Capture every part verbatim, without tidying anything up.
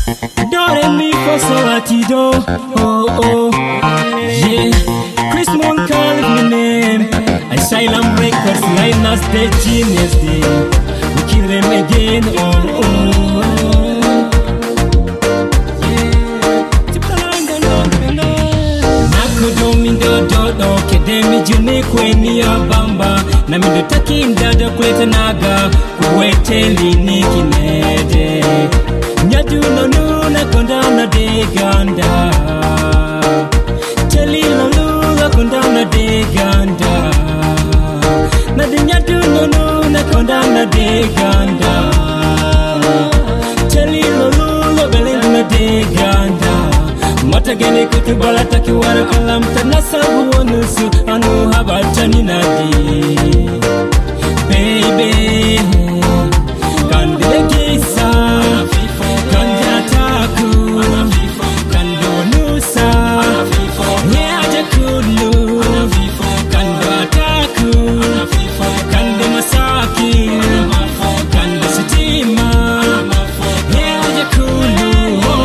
Do re mi fa sol la ti do. Oh oh, yeah. Chris Mon called my name. Asylum Records, Linus the genius day. We kill them again. Oh oh. Kedemi juni kweni ya bamba na mindo taki ndada kwete naga kuwete lini kinede nyatu nonu na konda na de ganda teli nonu na konda na de ganda na de nyatu nonu na konda na de ganda teli nonu na beleng na de ganda mata gene kutubala taki wara kalam tanasabu wanusu anu habatani nadi baby kandile kisa kanjataku kando nusa yaja kulu kando ataku kando masaki kando sitima yaja kulu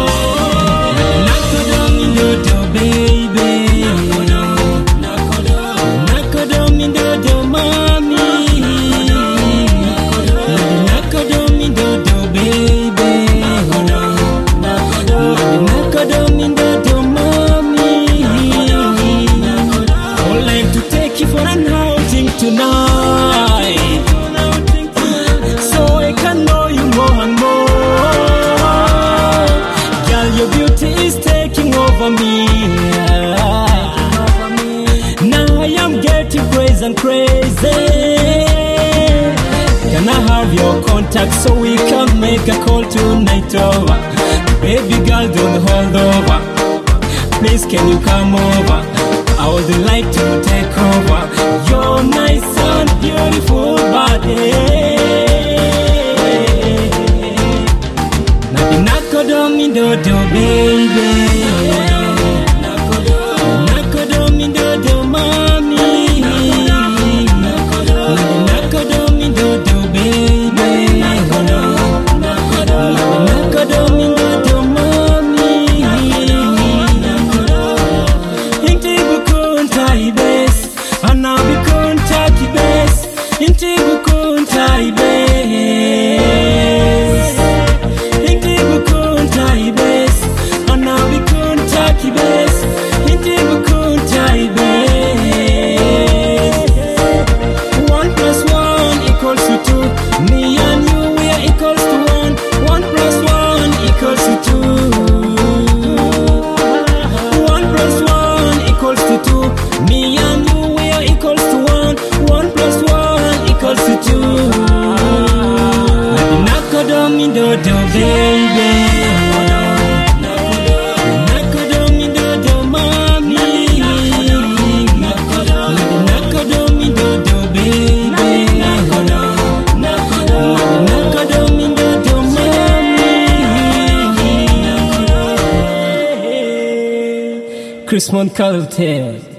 tonight, so I can know you more and more. Girl, your beauty is taking over me. Now I am getting crazy and crazy. Can I have your contact so we can make a call tonight over? Baby girl, don't hold over. Please, can you come over? I would like to take over your nice and beautiful body. Nadi nakodo mi dodo baby, nakodo mi dodo mami, nadi nakodo mi dodo baby, nakodo mi dodo mami. Inti bukunta ibes, inti bukunta ibes, ana bukunta ibes, inti bukunta ibes. One plus one equals to two. Me and you we are equals to one. One plus one equals to two. One plus one equals to two. Me and you we are equals to one. One plus one equals to two. Nakodo mi dodo baby, nakodo mi dodo mami, nakodo mi dodo baby, nakodo mi dodo mami. Chris Mon Carter.